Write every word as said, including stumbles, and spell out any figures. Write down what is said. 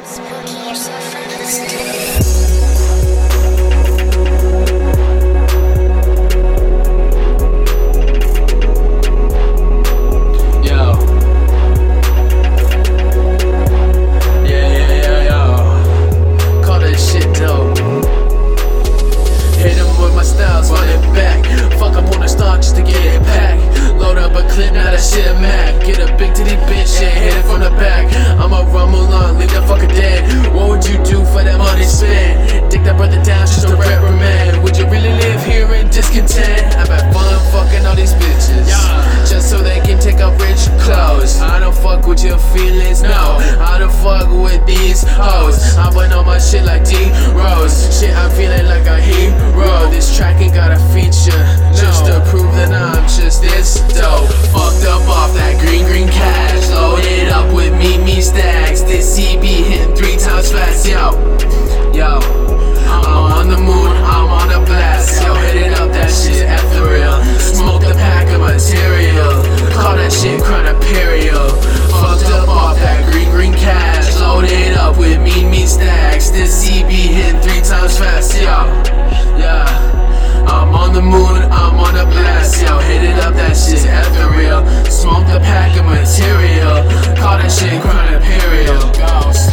Spooky yourself from the studio. Shit Mac, get a big titty bitch, yeah, hit it from the back. I'ma rumble on, leave that fucker dead. What would you do for that money spent? Dick that brother down just to reprimand. Would you really live here in discontent? I've had fun fucking all these bitches, just so they can take off rich clothes. I don't fuck with your feelings, no. I don't fuck with these hoes. I went on my shit like D-Rose. Shit, I'm feeling like a hero. This track ain't got a feature, just to prove that I'm just this dope. Fucked up off that green, green cash. Loaded up with me, me stacks. This C B hitting three times fast, yo. Yo, I'm on the moon, I'm on a blast. Yo, hit it up, that shit ethereal. Smoke the pack of material. Call that shit crown imperial. Fucked up off that green, green cash. Loaded up with me, me stacks. This C B hitting three times fast, yo. Yeah. I'm on the moon, I'm on a blast, yo, hit it up, that shit's ethereal. Smoke the pack of material, call that shit crown imperial.